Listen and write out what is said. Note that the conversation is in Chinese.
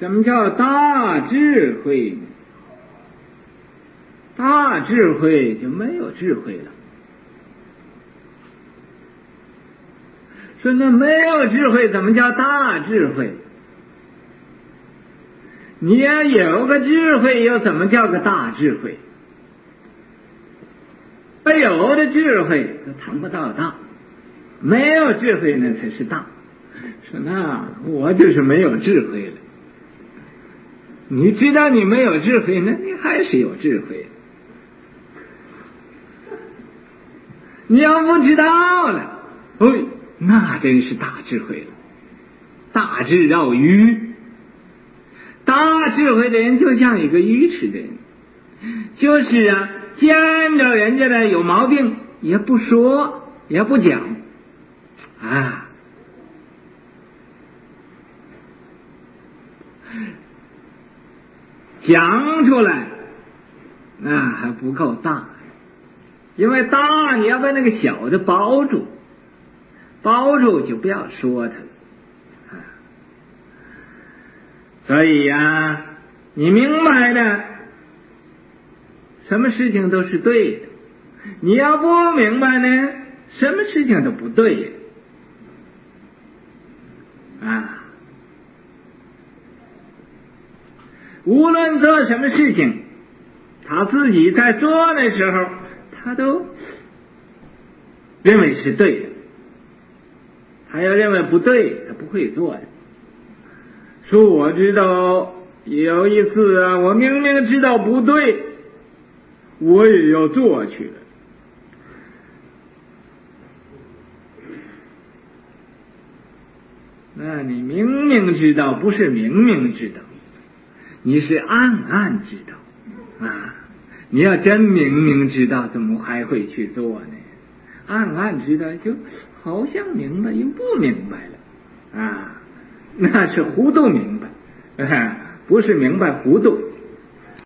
什么叫大智慧？大智慧就没有智慧了。说那没有智慧怎么叫大智慧？你要有个智慧又怎么叫个大智慧？有的智慧都谈不到大，没有智慧那才是大。说那我就是没有智慧了。你知道你没有智慧，那你还是有智慧。你要不知道了，那真是大智慧了。大智若愚，大智慧的人就像一个愚痴的人，就是见着人家的有毛病也不说也不讲讲出来那还不够大，因为大你要把那个小的包住就不要说它了。所以你明白的什么事情都是对的，你要不明白呢，什么事情都不对无论做什么事情，他自己在做的时候他都认为是对的，他要认为不对他不会做的。说我知道有一次我明明知道不对，我也要做去了。那你明明知道不是明明知道，你是暗暗知道你要真明明知道怎么还会去做呢？暗暗知道就好像明白又不明白了那是糊涂明白不是明白糊涂。